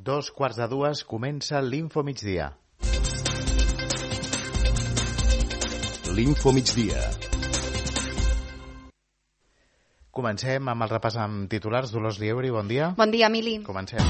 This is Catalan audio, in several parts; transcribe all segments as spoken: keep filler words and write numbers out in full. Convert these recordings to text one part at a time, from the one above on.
Dos quarts de dues comença l'Info Migdia. L'Info Migdia. Comencem amb el repàs amb titulars. Dolors Lieuri, bon dia. Bon dia, Emili. Comencem.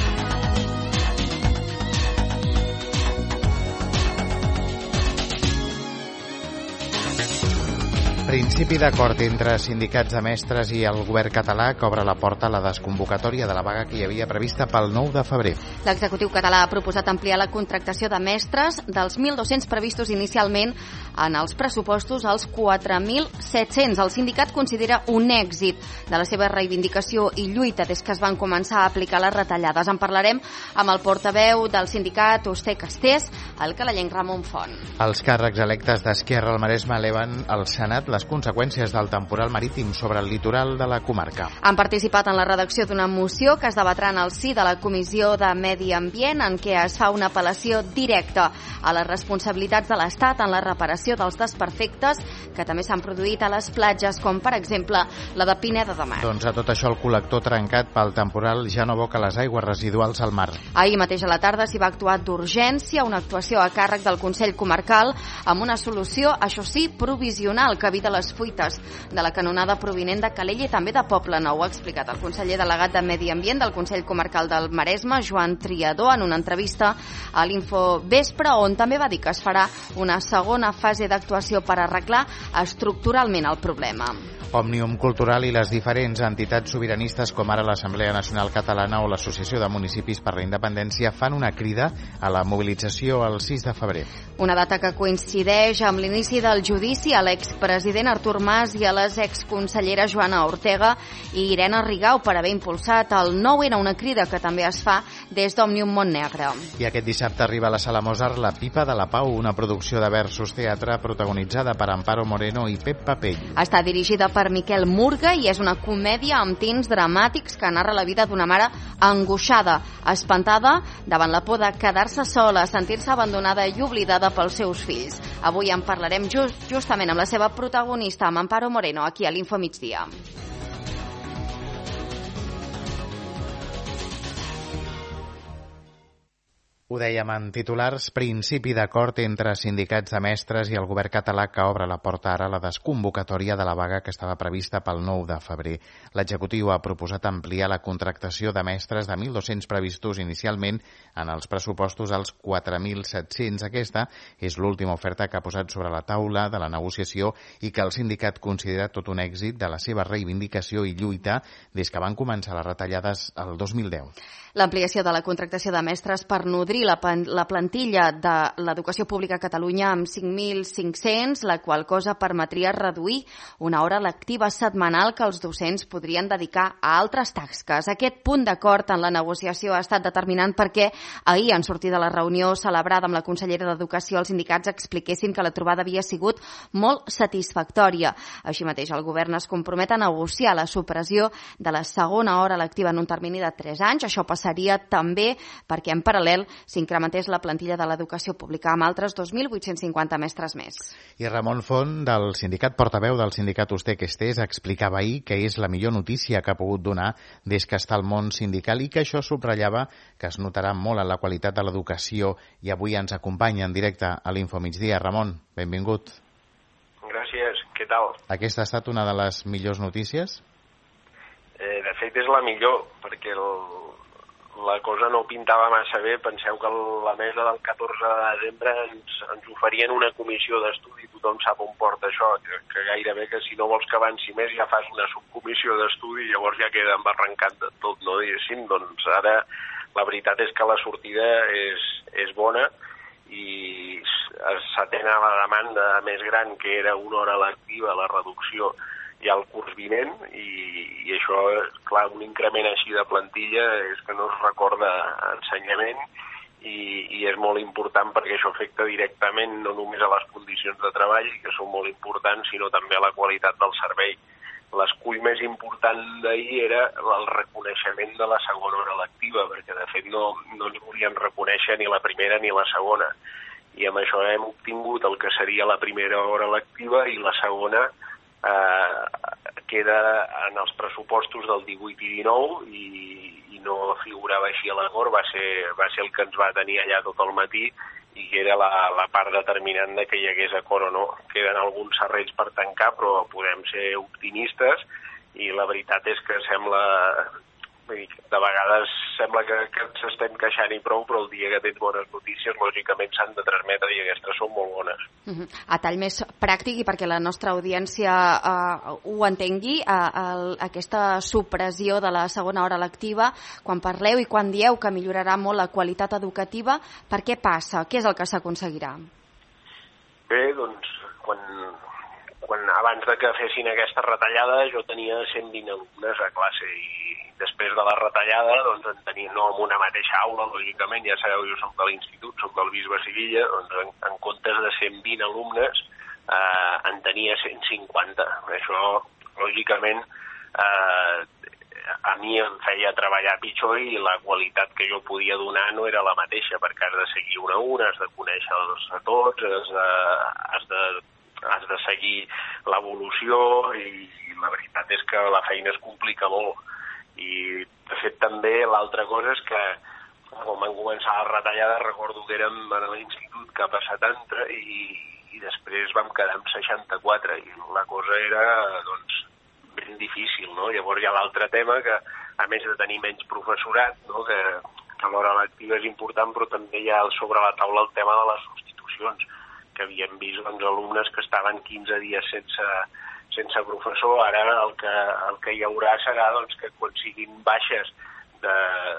Principi d'acord entre sindicats de mestres i el govern català que obre la porta a la desconvocatòria de la vaga que hi havia prevista pel nou de febrer. L'executiu català ha proposat ampliar la contractació de mestres dels mil dos-cents previstos inicialment en els pressupostos als quatre mil set-cents. El sindicat considera un èxit de la seva reivindicació i lluita des que es van començar a aplicar les retallades. En parlarem amb el portaveu del sindicat Auster Castés, el calalenc Ramon Font. Els càrrecs electes d'Esquerra al Maresme eleven al Senat les conseqüències del temporal marítim sobre el litoral de la comarca. Han participat en la redacció d'una moció que es debatrà en el si de la Comissió de Medi Ambient, en què es fa una apel·lació directa a les responsabilitats de l'Estat en la reparació dels desperfectes que també s'han produït a les platges, com per exemple la de Pineda de Mar. Doncs a tot això el col·lector trencat pel temporal ja no aboca les aigües residuals al mar. Ahir mateix a la tarda s'hi va actuar d'urgència, una actuació a càrrec del Consell Comarcal amb una solució, això sí, provisional, que evita les fuites de la canonada provinent de Calella i també de Poblenou. Ho ha explicat el conseller delegat de Medi Ambient del Consell Comarcal del Maresme, Joan Triador, en una entrevista a l'Info Vespre, on també va dir que es farà una segona fase d'actuació per arreglar estructuralment el problema. Òmnium Cultural i les diferents entitats sobiranistes com ara l'Assemblea Nacional Catalana o l'Associació de Municipis per la Independència fan una crida a la mobilització el sis de febrer. Una data que coincideix amb l'inici del judici a l'expresident Artur Mas i a les exconselleres Joana Ortega i Irene Rigau per haver impulsat el nou N, una crida que també es fa des d'Òmnium Montnegre. I aquest dissabte arriba a la Sala Mozart La Pipa de la Pau, una producció de Versus Teatre protagonitzada per Amparo Moreno i Pep Papell. Està dirigida per per Miquel Murga i és una comèdia amb tints dramàtics que narra la vida d'una mare angoixada, espantada davant la por de quedar-se sola, sentir-se abandonada i oblidada pels seus fills. Avui en parlarem just, justament amb la seva protagonista, amb Amparo Moreno, aquí a l'Info Migdia. Ho dèiem en titulars, principi d'acord entre sindicats de mestres i el govern català que obre la porta ara a la desconvocatòria de la vaga que estava prevista pel nou de febrer. L'executiu ha proposat ampliar la contractació de mestres de mil dos-cents previstos inicialment en els pressupostos als quatre mil set-cents. Aquesta és l'última oferta que ha posat sobre la taula de la negociació i que el sindicat considera tot un èxit de la seva reivindicació i lluita des que van començar les retallades el dos mil deu. L'ampliació de la contractació de mestres per nodrir la, la plantilla de l'educació pública a Catalunya amb cinc mil cinc-cents, la qual cosa permetria reduir una hora lectiva setmanal que els docents podrien dedicar a altres tasques. Aquest punt d'acord en la negociació ha estat determinant perquè ahir, en sortir de la reunió celebrada amb la consellera d'Educació, els sindicats expliquessin que la trobada havia sigut molt satisfactòria. Així mateix, el govern es compromet a negociar la supressió de la segona hora lectiva en un termini de tres anys. Això passaria també perquè en paral·lel s'incrementés la plantilla de l'educació pública amb altres dos mil vuit-cents cinquanta mestres més. I Ramon Font, del sindicat portaveu del sindicat Auster Castés, explicava ahir que és la millor notícia que ha pogut donar des que està al món sindical i que això subratllava que es notarà molt en la qualitat de l'educació. I avui ens acompanya en directe a l'Info Migdia. Ramon, benvingut. Gràcies, què tal? Aquesta ha estat una de les millors notícies? Eh, de fet és la millor, perquè el la cosa no pintava massa bé. Penseu que la mesa del catorze de desembre ens, ens oferien una comissió d'estudi. Tothom sap on porta això, que, que gairebé que si no vols que avanci més ja fas una subcomissió d'estudi i llavors ja queda embarrancat de tot, no diguéssim. Doncs ara la veritat és que la sortida és, és bona i s'atén a la demanda més gran, que era una hora lectiva, la reducció ja el curs vinent, i, i això, clar, un increment així de plantilla és que no es recorda ensenyament i, i és molt important perquè això afecta directament no només a les condicions de treball, que són molt importants, sinó també a la qualitat del servei. L'escull més important d'ahir era el reconeixement de la segona hora lectiva, perquè de fet no, no ens volien reconèixer ni la primera ni la segona, i amb això hem obtingut el que seria la primera hora lectiva i la segona eh, queda en els pressupostos del divuit i dinou i, i i no figurava així a l'acord va ser, va ser el que ens va tenir allà tot el matí i que era la, la part determinant de que hi hagués acord o no. Queden alguns serrells per tancar, però podem ser optimistes i la veritat és que sembla... De vegades sembla que, que ens estem queixant i prou, però el dia que tens bones notícies, lògicament s'han de transmetre i aquestes són molt bones. Uh-huh. A tall més pràctic i perquè la nostra audiència uh, ho entengui, uh, el, aquesta supressió de la segona hora lectiva, quan parleu i quan dieu que millorarà molt la qualitat educativa, per què passa? Què és el que s'aconseguirà? Bé, doncs, quan... Quan, abans de que fessin aquesta retallada jo tenia cent vint alumnes a classe i després de la retallada doncs en tenia, no en una mateixa aula, lògicament, ja sabeu, jo soc de l'institut, soc del Bisbe Sivilla, doncs en, en comptes de cent vint alumnes eh, en tenia cent cinquanta. Això, lògicament, eh, a mi em feia treballar pitjor i la qualitat que jo podia donar no era la mateixa, perquè has de seguir un a un, has de conèixer-los a tots, has de... Has de has de seguir l'evolució i la veritat és que la feina es complica molt. I, de fet, també l'altra cosa és que quan van començar les retallades recordo que érem a l'institut cap a setanta i, i després vam quedar amb seixanta-quatre i la cosa era, doncs, ben difícil, no? Llavors hi ha l'altre tema que, a més de tenir menys professorat, no? que, que l'hora lectiva és important, però també hi ha sobre la taula el tema de les substitucions, que havíem vist doncs, alumnes que estaven quinze dies sense, sense professor. Ara el que, el que hi haurà serà doncs, que quan siguin baixes de,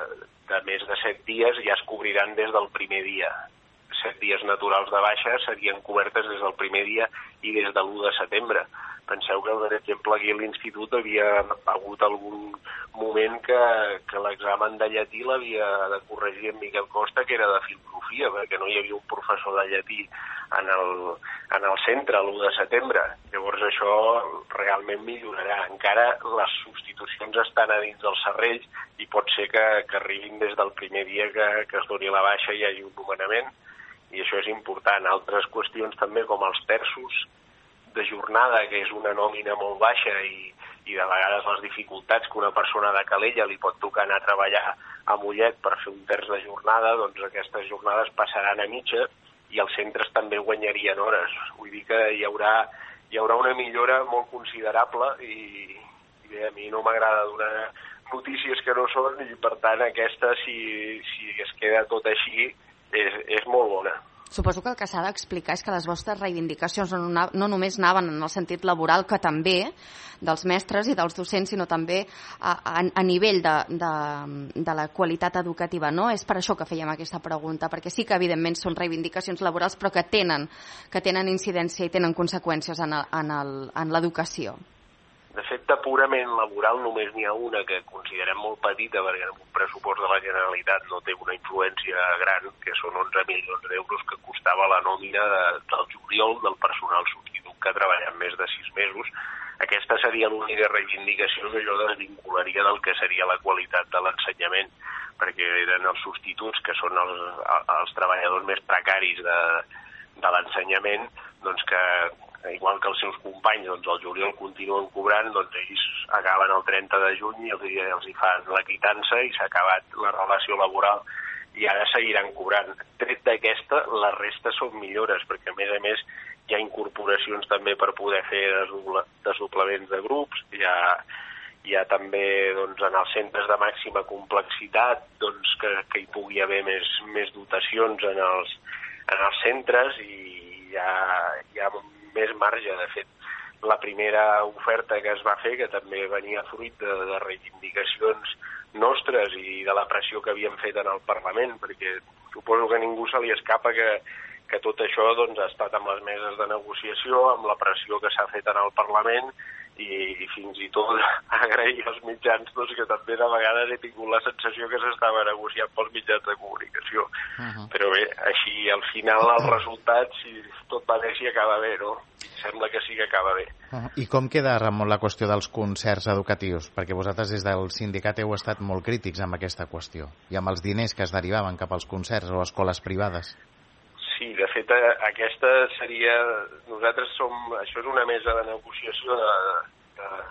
de més de set dies ja es cobriran des del primer dia. Set dies naturals de baixa serien cobertes des del primer dia i des de l'u de setembre. Penseu que, per exemple, aquí a l'institut havia hagut algun moment que, que l'examen de llatí l'havia de corregir en Miquel Costa, que era de filosofia, perquè no hi havia un professor de llatí en el, en el centre l'u de setembre. Llavors això realment millorarà. Encara les substitucions estan a dins dels serrells i pot ser que, que arribin des del primer dia que, que es doni la baixa i hi hagi un nomenament, i això és important. Altres qüestions també, com els terços de jornada, que és una nòmina molt baixa i, i de vegades les dificultats que una persona de Calella li pot tocar anar a treballar a Mollet per fer un terç de jornada, doncs aquestes jornades passaran a mitja i els centres també guanyarien hores. Vull dir que hi haurà, hi haurà una millora molt considerable i, i bé, a mi no m'agrada donar notícies que no són i per tant aquesta, si, si es queda tot així, és, és molt bona. Suposo que el que s'ha d'explicar és que les vostres reivindicacions no, no només anaven en el sentit laboral, que també, dels mestres i dels docents, sinó també a, a, a nivell de, de, de la qualitat educativa, no? És per això que fèiem aquesta pregunta, perquè sí que evidentment són reivindicacions laborals, però que tenen, que tenen incidència i tenen conseqüències en, en, el, en l'educació. De fet, de purament laboral només n'hi ha una que considerem molt petita, perquè en un pressupost de la Generalitat no té una influència gran, que són onze milions d'euros que costava la nòmina de, del juliol del personal substitut que ha treballat més de sis mesos. Aquesta seria l'única reivindicació que jo desvincularia del que seria la qualitat de l'ensenyament, perquè eren els substituts, que són els, els treballadors més precaris de, de l'ensenyament, doncs que igual que els seus companys, doncs el juliol continuen cobrant, doncs ells acaben el trenta de juny i els, els hi fan la quitança i s'ha acabat la relació laboral i ara seguiran cobrant. Tret d'aquesta, la resta són millores, perquè a més a més hi ha incorporacions també per poder fer desdoblaments de grups, hi ha, hi ha també doncs, en els centres de màxima complexitat doncs, que, que hi pugui haver més, més dotacions en els, en els centres i hi ha, hi ha més marge. De fet, la primera oferta que es va fer, que també venia fruit de, de reivindicacions nostres i de la pressió que havíem fet en el Parlament, perquè suposo que a ningú se li escapa que, que tot això doncs, ha estat amb les meses de negociació, amb la pressió que s'ha fet en el Parlament i, i fins i tot agrair als mitjans doncs, que també de vegades he tingut la sensació que s'estava negociant pels mitjans de comunicació. Uh-huh. Però bé, així al final el resultat, si tot va bé, si acaba bé, no? Sembla que sí que acaba bé. Uh-huh. I com queda, Ramon, la qüestió dels concerts educatius? Perquè vosaltres des del sindicat heu estat molt crítics amb aquesta qüestió i amb els diners que es derivaven cap als concerts o escoles privades. Sí, de fet, aquesta seria... Nosaltres som... Això és una mesa de negociació de, de, de,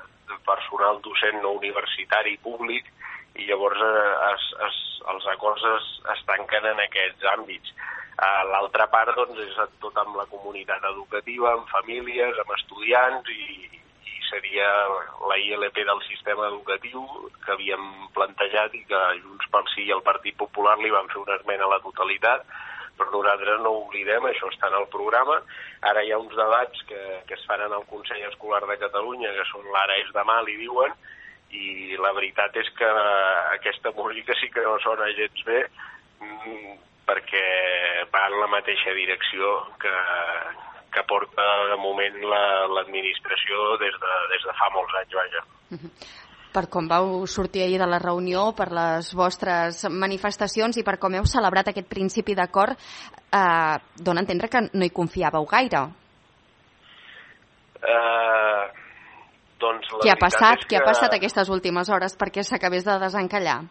personal docent no universitari públic, i llavors es, es, els acords es, es tanquen en aquests àmbits. L'altra part doncs, és tot amb la comunitat educativa, amb famílies, amb estudiants, i, i seria la I L P del sistema educatiu que havíem plantejat i que Junts pel Sí i el Partit Popular li van fer una esmena a la totalitat, però nosaltres no ho oblidem, això està en el programa. Ara hi ha uns debats que, que es fan en el Consell Escolar de Catalunya, que són l'ara és demà, li diuen, i la veritat és que aquesta música sí que no sona gens bé, perquè va en la mateixa direcció que, que porta de moment l'administració la, des, de, des de fa molts anys, vaja. Per com vau sortir ahir de la reunió, per les vostres manifestacions i per com heu celebrat aquest principi d'acord, eh, dona a entendre que no hi confiàveu gaire. Eh, doncs la Què ha passat? que... Què ha passat aquestes últimes hores perquè s'acabés de desencallar?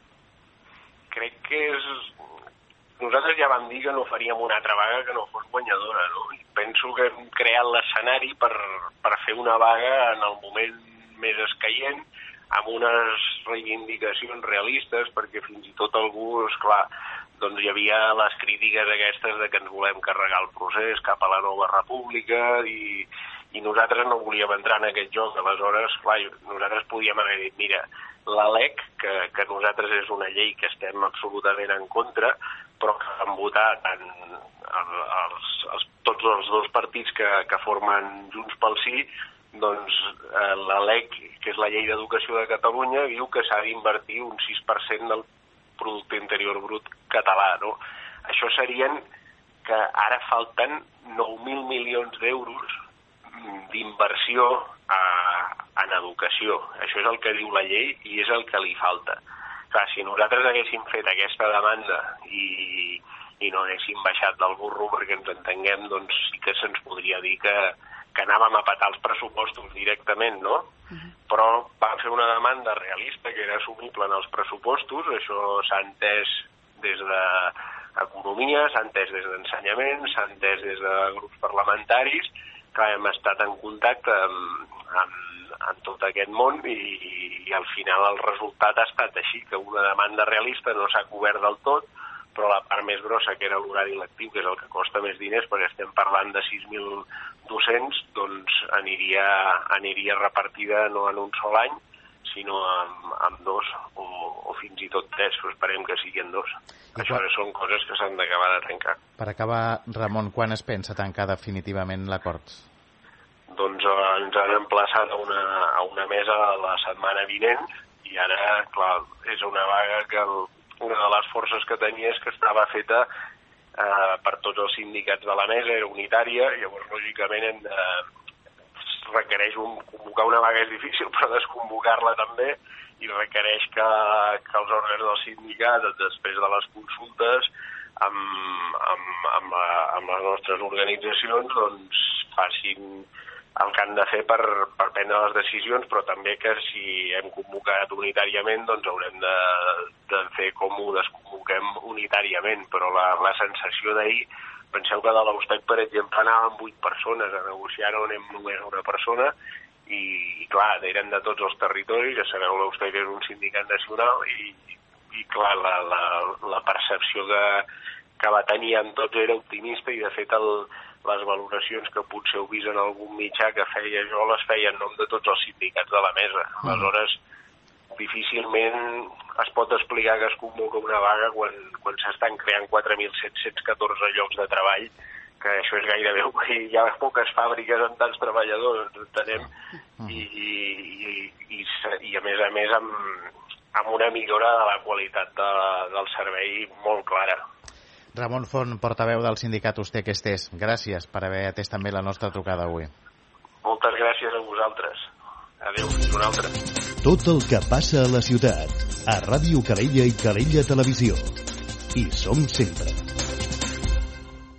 Crec que és... Nosaltres ja vam dir que no faríem una altra vaga que no fos guanyadora, no? I penso que hem creat l'escenari per, per fer una vaga en el moment més escaient, amb unes reivindicacions realistes, perquè fins i tot algú, esclar, doncs hi havia les crítiques aquestes de que ens volem carregar el procés cap a la nova república, i, i nosaltres no volíem entrar en aquest joc. Aleshores, clar, nosaltres podíem haver dit, mira, la L E C, que, que nosaltres és una llei que estem absolutament en contra, però que van votar tant els, els, tots els dos partits que, que formen Junts pel Sí, doncs eh, la L E C, que és la Llei d'Educació de Catalunya, diu que s'ha d'invertir un sis per cent del producte interior brut català, no? Això serien que ara falten nou mil milions d'euros d'inversió a, en educació. Això és el que diu la llei i és el que li falta. Clar, si nosaltres haguéssim fet aquesta demanda i, i no haguéssim baixat del burro, perquè ens entenguem, doncs sí que se'ns podria dir que, que anàvem a petar els pressupostos directament, no? Uh-huh. Però vam fer una demanda realista que era assumible en els pressupostos, això s'ha entès des d'Economia, s'ha entès des d'Ensenyament, s'ha entès des de grups parlamentaris, que hem estat en contacte amb, amb, amb tot aquest món i, i al final el resultat ha estat així, que una demanda realista no s'ha cobert del tot, però la part més grossa, que era l'horari lectiu, que és el que costa més diners, perquè estem parlant de sis mil docents, doncs aniria, aniria repartida no en un sol any, sinó amb, amb dos o, o fins i tot tres, però esperem que siguin dos. I Això quan... són coses que s'han d'acabar de trencar. Per acabar, Ramon, quan es pensa tancar definitivament l'acord? Doncs eh, ens han emplaçat a una, a una mesa la setmana vinent i ara, clar, és una vaga que el, una de les forces que tenia és que estava feta eh, per tots els sindicats de la mesa, era unitària, i llavors lògicament hem de... requereix un, convocar una vaga és difícil, però desconvocar-la també, i requereix que, que els òrgans del sindicat, després de les consultes amb, amb, amb, la, amb les nostres organitzacions, doncs facin el que han de fer per, per prendre les decisions, però també que si hem convocat unitàriament, doncs haurem de, de fer com ho desconvoquem unitàriament, però la, la sensació d'ahir, penseu que de l'Austec, per exemple, anàvem vuit persones a negociar, no anem només una persona, i, i clar, eren de tots els territoris, ja sabeu, l'Austec és un sindicat nacional, i, i clar, la, la, la percepció que, que va tenir amb tots era optimista, i de fet el, les valoracions que potser heu vist en algun mitjà que feia jo, les feia en nom de tots els sindicats de la mesa. Mm. Aleshores, difícilment es pot explicar que es convoca una vaga quan, quan s'estan creant quatre mil set-cents catorze llocs de treball, que això és gairebé, hi ha poques fàbriques amb tants treballadors, entenem, i, i, i, i a més a més amb, amb una millora de la qualitat de, del servei molt clara. Ramon Font, portaveu del sindicat Ustec Estés, gràcies per haver atès també la nostra trucada avui. Moltes gràcies a vosaltres. Adéu, fins una altra. Tot el que passa a la ciutat, a Ràdio Calella i Calella Televisió. Hi som sempre.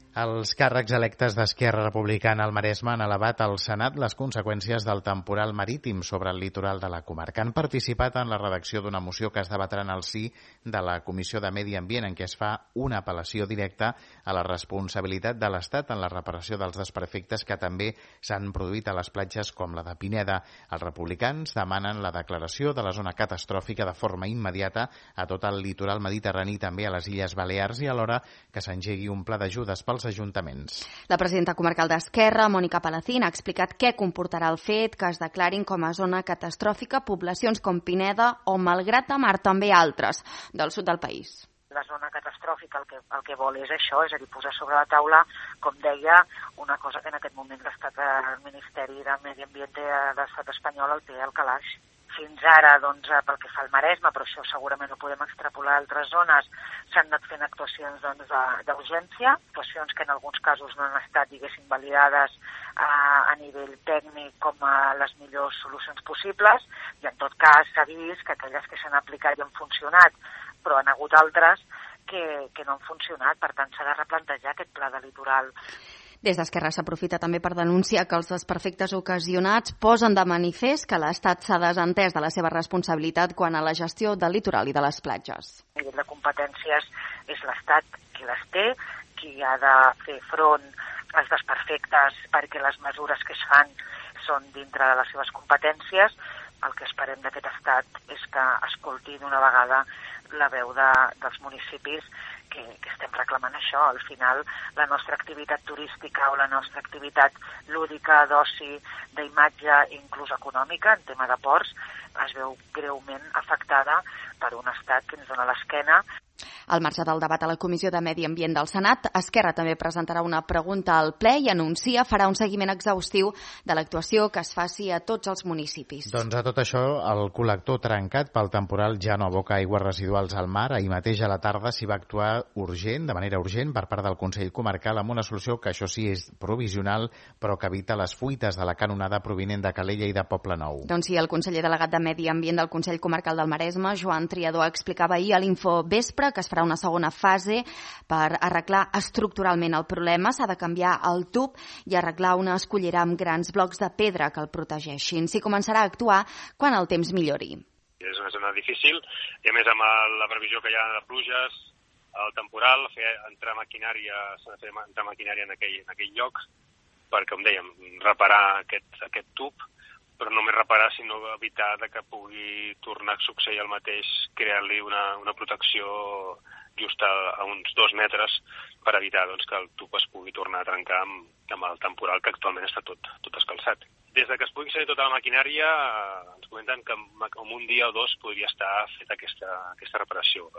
Els càrrecs electes d'Esquerra Republicana al Maresme han elevat al Senat les conseqüències del temporal marítim sobre el litoral de la comarca. Han participat en la redacció d'una moció que es debatrà en el si de la Comissió de Medi Ambient, en què es fa una apel·lació directa a la responsabilitat de l'Estat en la reparació dels desperfectes que també s'han produït a les platges com la de Pineda. Els republicans demanen la declaració de la zona catastròfica de forma immediata a tot el litoral mediterrani i també a les Illes Balears, i alhora que s'engegui un pla d'ajudes pels ajuntaments. La presidenta comarcal d'Esquerra, Mònica Palacín, ha explicat què comportarà el fet que es declarin com a zona catastròfica poblacions com Pineda o Malgrat de Mar, també altres del sud del país. La zona catastròfica el que, el que vol és això, és a dir, posar sobre la taula, com deia, una cosa que en aquest moment l'estat, el Ministeri de Medi Ambient de l'estat espanyol el té al calaix. Fins ara, doncs, pel que fa al Maresme, però això segurament ho podem extrapolar a altres zones, s'han anat fent actuacions doncs, d'urgència, actuacions que en alguns casos no han estat, diguéssim, validades a, a nivell tècnic com a les millors solucions possibles, i en tot cas s'ha vist que aquelles que s'han aplicat i han funcionat, però han hagut altres que, que no han funcionat. Per tant, s'ha de replantejar aquest pla de litoral. Des d'Esquerra s'aprofita també per denunciar que els desperfectes ocasionats posen de manifest que l'Estat s'ha desentès de la seva responsabilitat quant a la gestió del litoral i de les platges. A nivell de competències és l'Estat qui les té, qui ha de fer front als desperfectes perquè les mesures que es fan són dintre de les seves competències. El que esperem d'aquest Estat és que escolti d'una vegada la veu de, dels municipis que, que estem reclamant això. Al final, la nostra activitat turística o la nostra activitat lúdica, d'oci, d'imatge, inclús econòmica, en tema de ports, es veu greument afectada per un Estat que ens dona l'esquena. Al marge del debat a la Comissió de Medi Ambient del Senat, Esquerra també presentarà una pregunta al ple i anuncia farà un seguiment exhaustiu de l'actuació que es faci a tots els municipis. Doncs a tot això, el col·lector trencat pel temporal ja no aboca aigües residuals al mar. Ahir mateix a la tarda s'hi va actuar urgent, de manera urgent, per part del Consell Comarcal amb una solució que això sí és provisional, però que evita les fuites de la canonada provinent de Calella i de Poblenou. Doncs sí, el conseller delegat de Medi Ambient del Consell Comarcal del Maresme, Joan Triador, explicava ahir a l'Infovespre que es farà una segona fase per arreglar estructuralment el problema. S'ha de canviar el tub i arreglar una escullera amb grans blocs de pedra que el protegeixin. S'hi començarà a actuar quan el temps millori. És una zona difícil i a més amb la previsió que hi ha de pluges, el temporal, fer entrar maquinària, s'ha de fer entrar maquinària en aquell, en aquell lloc per, com dèiem, reparar aquest, aquest tub, però no només reparar, sinó evitar que pugui tornar a succeir el mateix, crear-li una, una protecció just a, a uns dos metres per evitar doncs, que el tub es pugui tornar a trencar amb, amb el temporal que actualment està tot, tot escalçat. Des de que es pugui accedir tota la maquinària, ens comenten que en un dia o dos podria estar feta aquesta, aquesta reparació.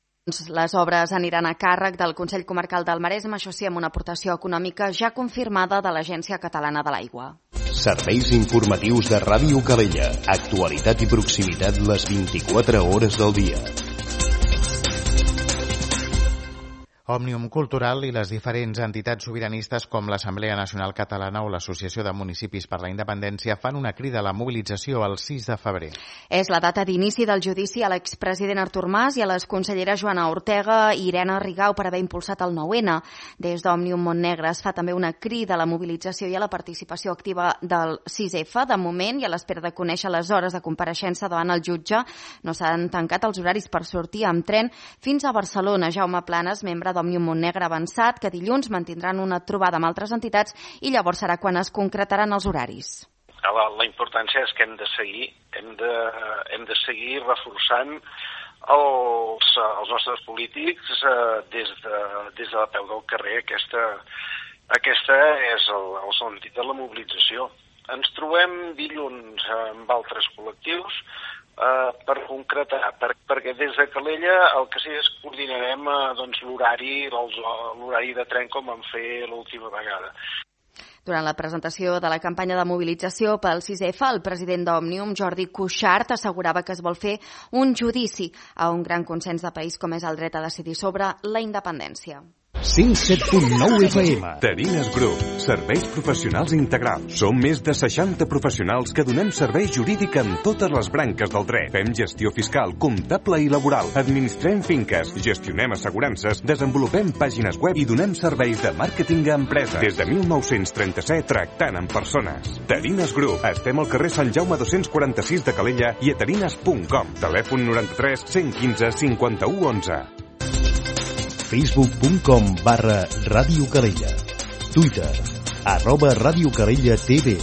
Les obres aniran a càrrec del Consell Comarcal del Maresme, això sí, amb una aportació econòmica ja confirmada de l'Agència Catalana de l'Aigua. Serveis informatius de Ràdio Calella. Actualitat i proximitat les vint-i-quatre hores del dia. Òmnium Cultural i les diferents entitats sobiranistes com l'Assemblea Nacional Catalana o l'Associació de Municipis per la Independència fan una crida a la mobilització el sis de febrer. És la data d'inici del judici a l'expresident Artur Mas i a les conselleres Joana Ortega i Irene Rigau per haver impulsat el nou ene. Des d'Òmnium Montnegre es fa també una crida a la mobilització i a la participació activa del sis efa. De moment, i a l'espera de conèixer les hores de compareixença davant el jutge, no s'han tancat els horaris per sortir amb tren fins a Barcelona. Jaume Planes, membre d'Òmnium Montnegre, ha avançat que dilluns mantindran una trobada amb altres entitats i llavors serà quan es concretaran els horaris. La, la importància és que hem de seguir, hem de, hem de seguir reforçant els, els nostres polítics eh, des, de, des de la peu del carrer. Aquesta, aquesta és el, el sentit de la mobilització. Ens trobem dilluns amb altres col·lectius Uh, per concretar, per, perquè des de Calella el que sí és que coordinarem uh, doncs, l'horari l'horari de tren com vam fer l'última vegada. Durant la presentació de la campanya de mobilització pel sis efa, el president d'Òmnium, Jordi Cuixart, assegurava que es vol fer un judici a un gran consens de país com és el dret a decidir sobre la independència. cent set punt nou F M. Tarines Group, serveis professionals integrals. Som més de seixanta professionals que donem servei jurídic en totes les branques del dret. Fem gestió fiscal, comptable i laboral. Administrem finques, gestionem assegurances, desenvolupem pàgines web i donem serveis de màrqueting a empreses. Des de mil nou-cents trenta-set, tractant amb persones. Tarines Group. Estem al carrer Sant Jaume dos-cents quaranta-sis de Calella i a tarines punt com. Telèfon noranta-tres cent quinze cinquanta-u onze. facebook punt com barra Ràdio Calella. Twitter, arroba Ràdio Calella T V.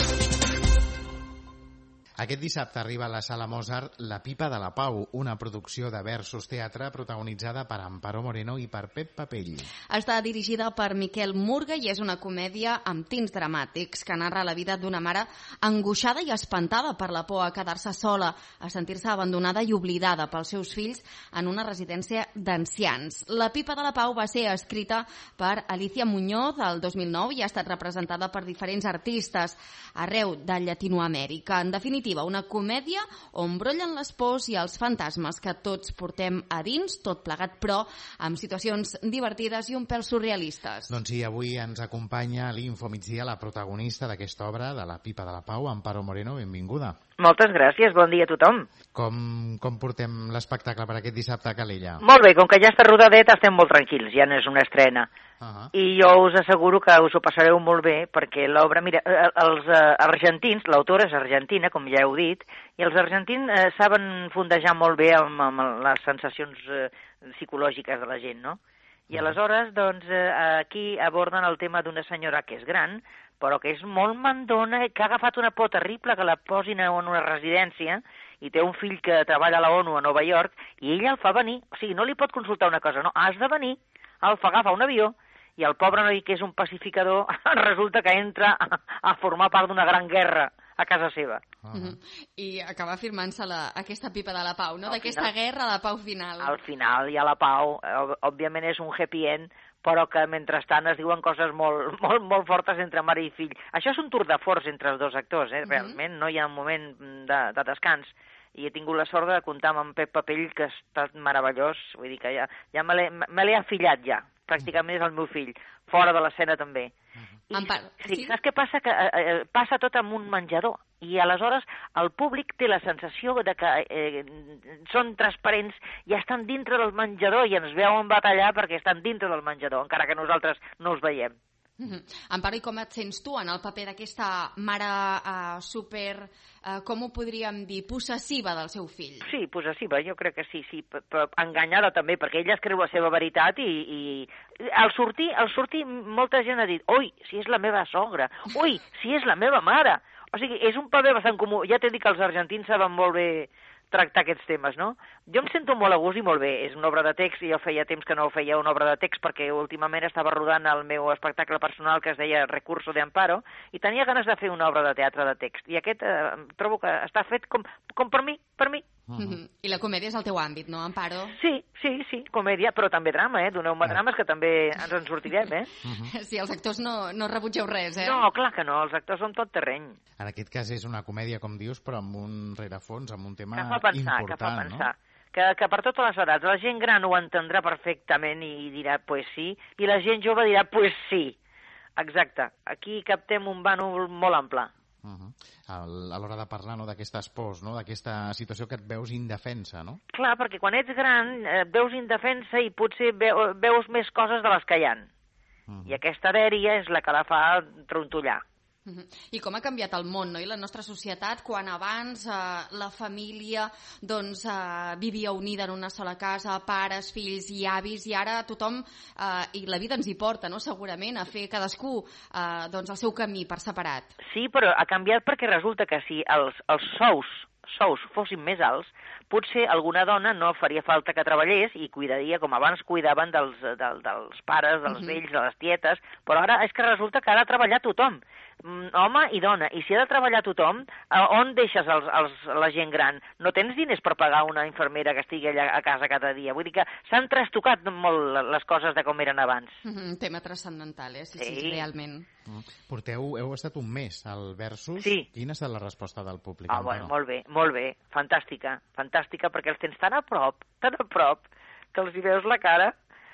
Aquest dissabte arriba a la Sala Mozart La Pipa de la Pau, una producció de Versus Teatre protagonitzada per Amparo Moreno i per Pep Papell. Està dirigida per Miquel Murga i és una comèdia amb tints dramàtics que narra la vida d'una mare angoixada i espantada per la por a quedar-se sola, a sentir-se abandonada i oblidada pels seus fills en una residència d'ancians. La Pipa de la Pau va ser escrita per Alicia Muñoz el dos mil nou i ha estat representada per diferents artistes arreu de Llatinoamèrica. En definitiva, una comèdia on brollen les pors i els fantasmes que tots portem a dins, tot plegat, però amb situacions divertides i un pèl surrealistes. Doncs sí, avui ens acompanya a l'Info Migdia la protagonista d'aquesta obra, de La Pipa de la Pau, Amparo Moreno, benvinguda. Moltes gràcies, bon dia a tothom. Com, com portem l'espectacle per aquest dissabte a Calella? Molt bé, com que ja està rodadet estem molt tranquils, ja no és una estrena. Uh-huh. I jo us asseguro que us ho passareu molt bé, perquè l'obra, mira, els uh, argentins, l'autora és argentina, com ja heu dit, i els argentins uh, saben fondejar molt bé amb, amb les sensacions uh, psicològiques de la gent, no? I aleshores, doncs, uh, aquí aborden el tema d'una senyora que és gran, però que és molt mandona, que ha agafat una por terrible, que la posin en una residència, i té un fill que treballa a la ONU a Nova York, i ella el fa venir. O sigui, no li pot consultar una cosa, no, has de venir. El fa agafar un avió, i el pobre noi, que és un pacificador, resulta que entra a, a formar part d'una gran guerra a casa seva. Uh -huh. I acaba firmant-se aquesta Pipa de la Pau, no? D'aquesta guerra de pau final. Al final hi ha la pau, òbviament és un happy end, però que mentrestant es diuen coses molt, molt, molt fortes entre mare i fill. Això és un tour de force entre els dos actors, eh? Realment, no hi ha un moment de, de descans. I he tingut la sort de comptar amb en Pep Papell, que ha estat meravellós, vull dir que ja, ja me l'he afillat ja, pràcticament és el meu fill, fora de l'escena també. I, Amparo, sí, sí? Saps què passa? Que eh, eh, passa tot en un menjador, i aleshores el públic té la sensació de que eh, són transparents i estan dintre del menjador i ens veuen batallar perquè estan dintre del menjador, encara que nosaltres no els veiem. Uh-huh. Amparo, i com et sents tu en el paper d'aquesta mare uh, super, uh, com ho podríem dir, possessiva del seu fill? Sí, possessiva, jo crec que sí, sí, però enganyada també, perquè ella es creu la seva veritat i, i al sortir, al sortir molta gent ha dit, ui, si és la meva sogra, ui, si és la meva mare. O sigui, és un paper bastant comú. Ja t'he dit que els argentins saben molt bé tractar aquests temes, no? Jo em sento molt a gust i molt bé. És una obra de text i jo feia temps que no feia una obra de text perquè últimament estava rodant el meu espectacle personal que es deia Recurso de Amparo i tenia ganes de fer una obra de teatre de text. I aquest eh, trobo que està fet com, com per mi, per mi. Uh-huh. I la comèdia és el teu àmbit, no, Amparo? Sí, sí, sí, comèdia, però també drama, eh? Doneu-me drames que també ens en sortirem, eh? Uh-huh. Sí, els actors no, no rebutgeu res, eh? No, clar que no, els actors són tot terreny. En aquest cas és una comèdia, com dius, però amb un rerefons, amb un tema que fa pensar, important, que fa pensar. No? Que, que per totes les edats, la gent gran ho entendrà perfectament i dirà, pues sí, i la gent jove dirà, pues sí. Exacte, aquí captem un bànol molt ample. Uh-huh. A l'hora de parlar, no, d'aquestes pors, no, d'aquesta situació que et veus indefensa, no? Clar, perquè quan ets gran et veus indefensa i potser veu, veus més coses de les que hi ha. Uh-huh. I aquesta dèria és la que la fa trontollar. Uh-huh. I com ha canviat el món, no? I la nostra societat, quan abans eh, la família doncs, eh, vivia unida en una sola casa, pares, fills i avis, i ara tothom, eh, i la vida ens hi porta, no? Segurament, a fer cadascú eh, doncs, el seu camí per separat. Sí, però ha canviat perquè resulta que si els, els sous, sous fossin més alts, potser alguna dona no faria falta que treballés i cuidaria com abans cuidaven dels, del, dels pares, dels uh-huh. vells, de les tietes, però ara és que resulta que ha de treballar tothom, home i dona, i si ha de treballar tothom, on deixes els, els, la gent gran? No tens diners per pagar una infermera que estigui allà a casa cada dia, vull dir que s'han trastocat molt les coses de com eren abans. Uh-huh. Tema transcendental, eh? Sí, sí, sí, realment. Uh-huh. Porteu, heu estat un mes al Versus. Sí. Quina ha estat la resposta del públic? Ah, bueno, molt bé, molt bé, fantàstica, fantàstica, perquè els tens tan a prop, tan a prop, que els hi veus la cara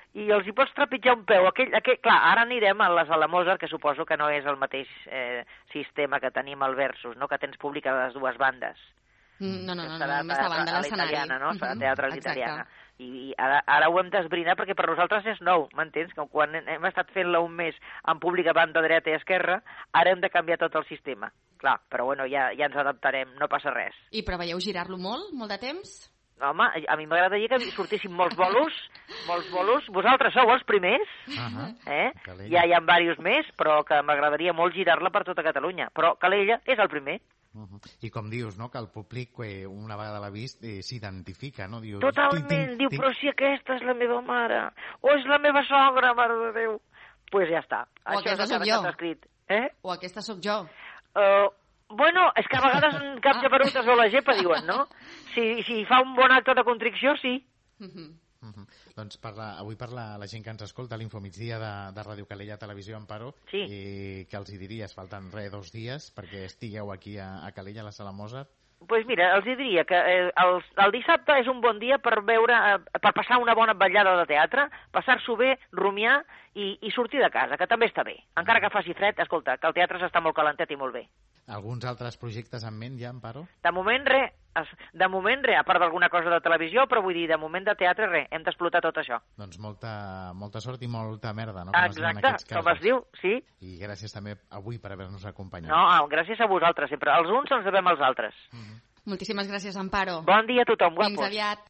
i els hi pots trepitjar un peu. Aquell, aquell, clar, ara anirem a les Alamosar, que suposo que no és el mateix eh, sistema que tenim al Versus, no? Que tens públic a les dues bandes. No, no, no, no, només davant de l'escenari. No? Serà teatre a l'italiana. I ara, ara ho hem d'esbrinar perquè per nosaltres és nou, m'entens? Que quan hem estat fent-la un mes en públic a banda dreta i esquerra, ara hem de canviar tot el sistema. Clar, però bueno, ja, ja ens adaptarem, no passa res. I preveieu girar-lo molt, molt de temps? Home, a mi m'agradaria que sortissin molts bolos, molts bolos. Vosaltres sou els primers, uh-huh. eh? Ja hi ha diversos més, però que m'agradaria molt girar-la per tota Catalunya. Però Calella és el primer. Uh-huh. I com dius, no?, que el públic, eh, una vegada l'ha vist, eh, s'identifica, no? Dius, totalment, tinc, diu, tinc... però si aquesta és la meva mare, o és la meva sogra, mare de Déu. Doncs pues ja està. O Això aquesta sóc jo. Escrit. Eh? O aquesta sóc jo. Uh, bueno, és que a vegades en cap japerutes o la gepa diuen, no? Si, si fa un bon acte de contricció, sí. Uh-huh. Uh-huh. Doncs parla, avui parla la gent que ens escolta a l'Infomigdia de, de Ràdio Calella Televisió Amparo, sí. I que els hi diries, falten res, dos dies perquè estigueu aquí a, a Calella, a la Sala Mozart. Doncs pues mira, els diria que eh, el, el dissabte és un bon dia per veure, eh, per passar una bona vetllada de teatre, passar-s'ho bé, rumiar i, i sortir de casa, que també està bé. Encara que faci fred, escolta, que el teatre s'està molt calentet i molt bé. Alguns altres projectes en ment ja, Amparo? De moment, res. De moment, res, a part d'alguna cosa de televisió, però vull dir, de moment de teatre, res. Hem d'explotar tot això. Doncs molta, molta sort i molta merda, no? Com exacte, com es diu, sí. I gràcies també avui per haver-nos acompanyat. No, gràcies a vosaltres, sempre. Els uns ens devem als altres. Mm-hmm. Moltíssimes gràcies, Amparo. Bon dia a tothom, guapos. Fins aviat.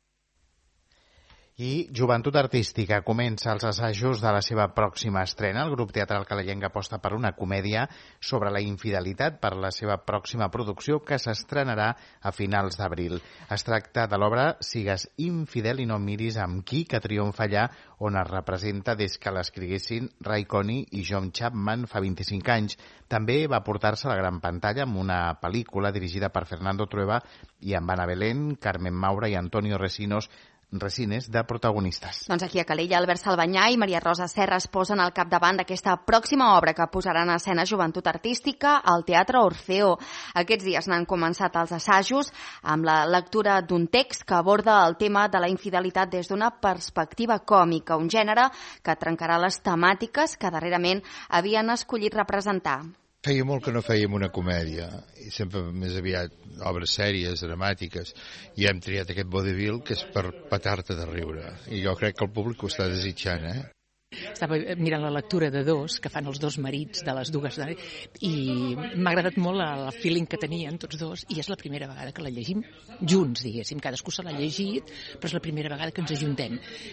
I Joventut Artística comença els assajos de la seva pròxima estrena. El grup teatral calayenc aposta per una comèdia sobre la infidelitat per la seva pròxima producció que s'estrenarà a finals d'abril. Es tracta de l'obra Sigues infidel i no miris amb qui, que triomfa allà on es representa des que l'escriguessin Ray Coney i John Chapman fa vint-i-cinc anys. També va portar-se a la gran pantalla amb una pel·lícula dirigida per Fernando Trueba i amb Ana Belén, Carmen Maura i Antonio Resinos Resines de protagonistes. Doncs aquí a Calella, Albert Salvanyà i Maria Rosa Serra es posen al capdavant d'aquesta pròxima obra que posaran a escena Joventut Artística al Teatre Orfeo. Aquests dies n'han començat els assajos amb la lectura d'un text que aborda el tema de la infidelitat des d'una perspectiva còmica, un gènere que trencarà les temàtiques que darrerament havien escollit representar. Feia molt que no fèiem una comèdia, i sempre més aviat obres sèries, dramàtiques, i hem triat aquest vodevil que és per petar-te de riure. I jo crec que el públic ho està desitjant, eh? Estava mirant la lectura de dos, que fan els dos marits de les dues, i m'ha agradat molt el feeling que tenien tots dos, i és la primera vegada que la llegim junts, diguéssim. Cadascú se l'ha llegit, però és la primera vegada que ens ajuntem.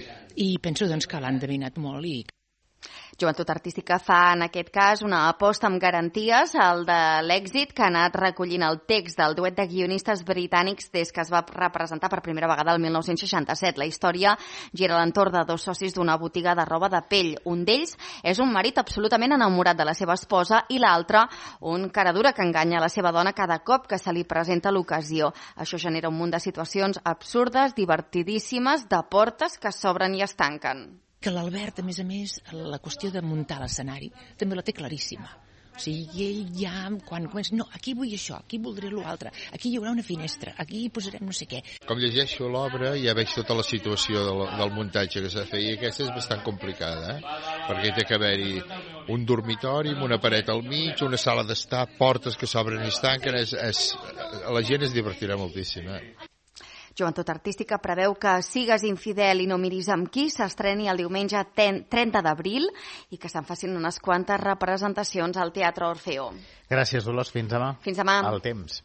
I penso doncs, que l'han endevinat molt i... Joventut Artística fa, en aquest cas, una aposta amb garanties, el de l'èxit que ha anat recollint el text del duet de guionistes britànics des que es va representar per primera vegada el mil nou-cents seixanta-set. La història gira a l'entorn de dos socis d'una botiga de roba de pell. Un d'ells és un marit absolutament enamorat de la seva esposa i l'altre un caradura que enganya la seva dona cada cop que se li presenta l'ocasió. Això genera un munt de situacions absurdes, divertidíssimes, de portes que s'obren i es tanquen. Que l'Albert, a més a més, la qüestió de muntar l'escenari també la té claríssima. O sigui, ell ja, quan comença, no, aquí vull això, aquí voldré l'altre, aquí hi haurà una finestra, aquí hi posarem no sé què. Com llegeixo l'obra ja veig tota la situació del, del muntatge que s'ha de fer, i aquesta és bastant complicada, eh? Perquè té que haver-hi un dormitori amb una paret al mig, una sala d'estar, portes que s'obren i es tanquen, és, és, la gent es divertirà moltíssim, eh? Joventut Artística preveu que Sigues infidel i no miris amb qui s'estreni el diumenge trenta d'abril i que se'n facin unes quantes representacions al Teatre Orfeo. Gràcies, Dolors. Fins demà. Fins demà. El temps.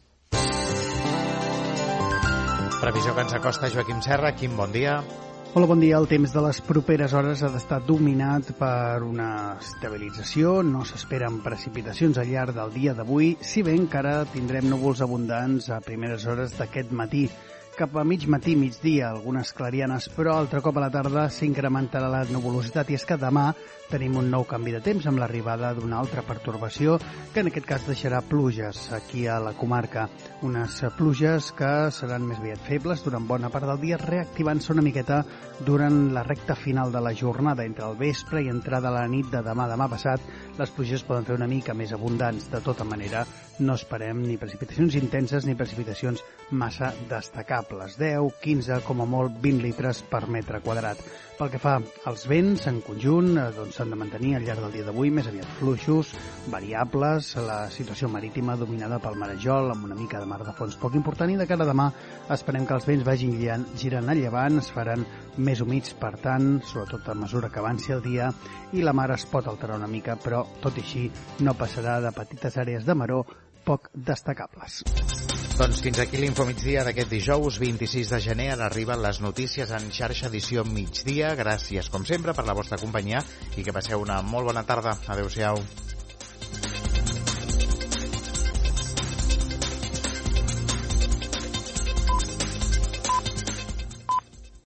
Previsió que ens acosta Joaquim Serra. Quim, bon dia. Hola, bon dia. El temps de les properes hores ha d'estar dominat per una estabilització. No s'esperen precipitacions al llarg del dia d'avui, si bé encara tindrem núvols abundants a primeres hores d'aquest matí. Cap a mig matí, migdia, algunes clarianes, però altre cop a la tarda s'incrementarà la nuvolositat i és que demà tenim un nou canvi de temps amb l'arribada d'una altra pertorbació que en aquest cas deixarà pluges aquí a la comarca. Unes pluges que seran més aviat febles durant bona part del dia, reactivant-se una miqueta durant la recta final de la jornada. Entre el vespre i entrada a la nit de demà demà passat, les pluges poden fer una mica més abundants. De tota manera, no esperem ni precipitacions intenses ni precipitacions massa destacables. variables, deu, quinze, com a molt vint litres per metre quadrat. Pel que fa als vents, en conjunt, doncs s'han de mantenir al llarg del dia d'avui més aviat fluixos, variables, la situació marítima dominada pel marejol, amb una mica de mar de fons poc important, i de cara a demà esperem que els vents vagin girant a llevant, es faran més humits, per tant, sobretot a mesura que avanci el dia, i la mar es pot alterar una mica, però tot i així no passarà de petites àrees de maror poc destacables. Doncs fins aquí l'Infomigdia d'aquest dijous vint-i-sis de gener. Ara arriben les notícies en xarxa edició migdia. Gràcies, com sempre, per la vostra companyia i que passeu una molt bona tarda. Adéu-siau.